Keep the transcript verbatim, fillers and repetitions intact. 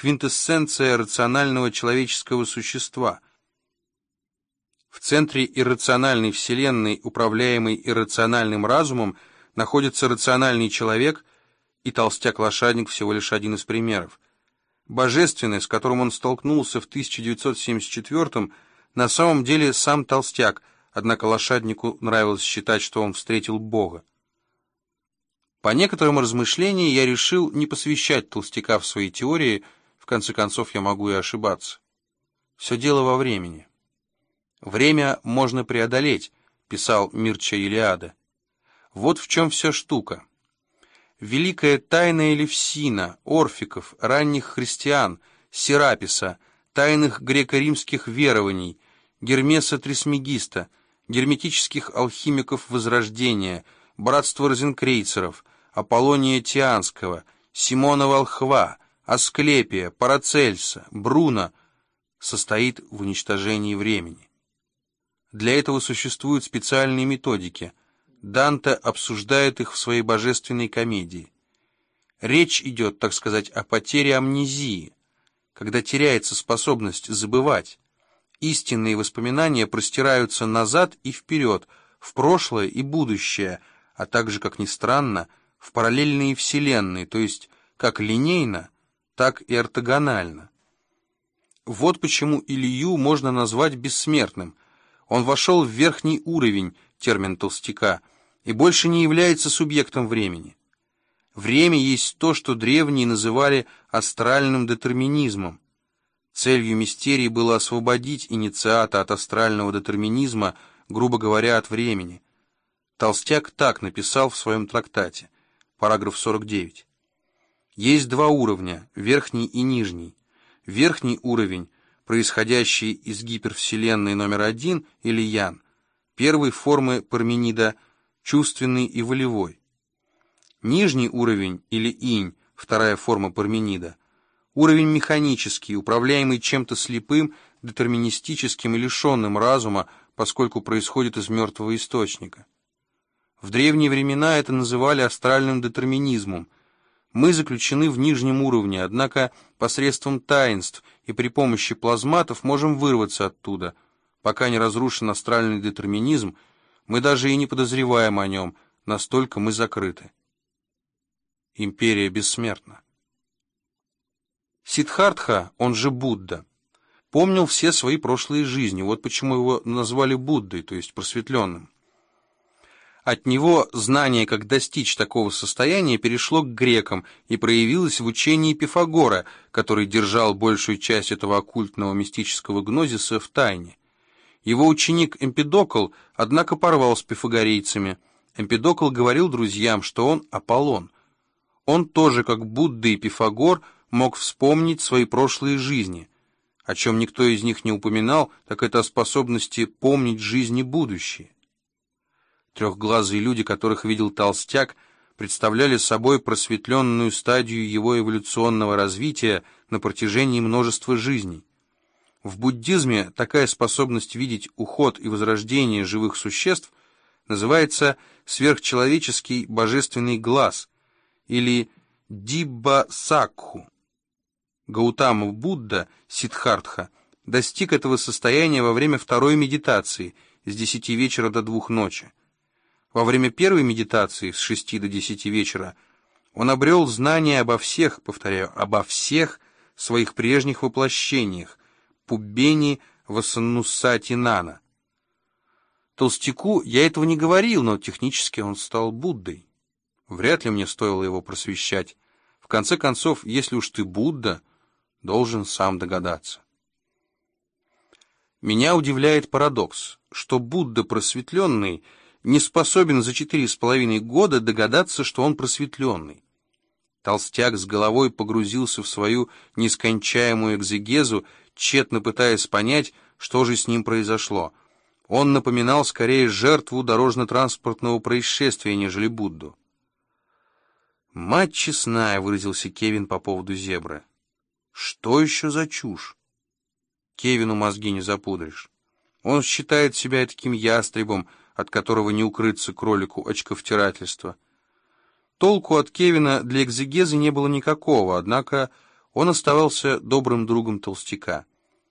квинтэссенция рационального человеческого существа. В центре иррациональной вселенной, управляемой иррациональным разумом, находится рациональный человек, и толстяк-лошадник всего лишь один из примеров. Божественный, с которым он столкнулся в тысяча девятьсот семьдесят четвёртом, на самом деле сам толстяк, однако лошаднику нравилось считать, что он встретил Бога. По некоторым размышлениям я решил не посвящать толстяка в свои теории, в конце концов я могу и ошибаться. Все дело во времени. «Время можно преодолеть», — писал Мирча Илиада. Вот в чем вся штука. Великая тайна Элевсина, Орфиков, ранних христиан, Сераписа, тайных греко-римских верований, Гермеса Трисмегиста, герметических алхимиков Возрождения, братства розенкрейцеров, Аполлония Тианского, Симона Волхва, Асклепия, Парацельса, Бруно состоит в уничтожении времени. Для этого существуют специальные методики. Данте обсуждает их в своей божественной комедии. Речь идет, так сказать, о потере амнезии, когда теряется способность забывать. Истинные воспоминания простираются назад и вперед, в прошлое и будущее, а также, как ни странно, в параллельные вселенные, то есть как линейно, так и ортогонально. Вот почему Илью можно назвать бессмертным. Он вошел в верхний уровень, термин толстяка, и больше не является субъектом времени. Время есть то, что древние называли астральным детерминизмом. Целью мистерии было освободить инициата от астрального детерминизма, грубо говоря, от времени. Толстяк так написал в своем трактате, параграф сорок девять. Есть два уровня, верхний и нижний. Верхний уровень, происходящий из гипервселенной номер один, или Ян, первой формы Парменида, чувственный и волевой. Нижний уровень, или Инь, вторая форма Парменида, уровень механический, управляемый чем-то слепым, детерминистическим и лишенным разума, поскольку происходит из мертвого источника. В древние времена это называли астральным детерминизмом. Мы заключены в нижнем уровне, однако посредством таинств и при помощи плазматов можем вырваться оттуда. Пока не разрушен астральный детерминизм, мы даже и не подозреваем о нем, настолько мы закрыты. Империя бессмертна. Сиддхартха, он же Будда, помнил все свои прошлые жизни, вот почему его назвали Буддой, то есть просветленным. От него знание, как достичь такого состояния, перешло к грекам и проявилось в учении Пифагора, который держал большую часть этого оккультного мистического гнозиса в тайне. Его ученик Эмпидокл, однако, порвал с пифагорейцами. Эмпидокл говорил друзьям, что он Аполлон. Он тоже, как Будда и Пифагор, мог вспомнить свои прошлые жизни. О чем никто из них не упоминал, так это о способности помнить жизни будущие. Трехглазые люди, которых видел толстяк, представляли собой просветленную стадию его эволюционного развития на протяжении множества жизней. В буддизме такая способность видеть уход и возрождение живых существ называется сверхчеловеческий божественный глаз или дибба-сакху. Гаутама Будда, Сиддхартха, достиг этого состояния во время второй медитации с десяти вечера до двух ночи. Во время первой медитации с шести до десяти вечера он обрел знание обо всех, повторяю, обо всех своих прежних воплощениях, Пуббени Васаннусати-нана. Толстяку я этого не говорил, но технически он стал Буддой. Вряд ли мне стоило его просвещать. В конце концов, если уж ты Будда, должен сам догадаться. Меня удивляет парадокс, что Будда просветленный не способен за четыре с половиной года догадаться, что он просветленный. Толстяк с головой погрузился в свою нескончаемую экзегезу, тщетно пытаясь понять, что же с ним произошло. Он напоминал скорее жертву дорожно-транспортного происшествия, нежели Будду. «Мать честная», — выразился Кевин по поводу зебры. «Что еще за чушь? Кевину мозги не запудришь. Он считает себя таким ястребом, от которого не укрыться кролику очковтирательства. Толку от Кевина для экзегезы не было никакого, однако Он оставался добрым другом толстяка.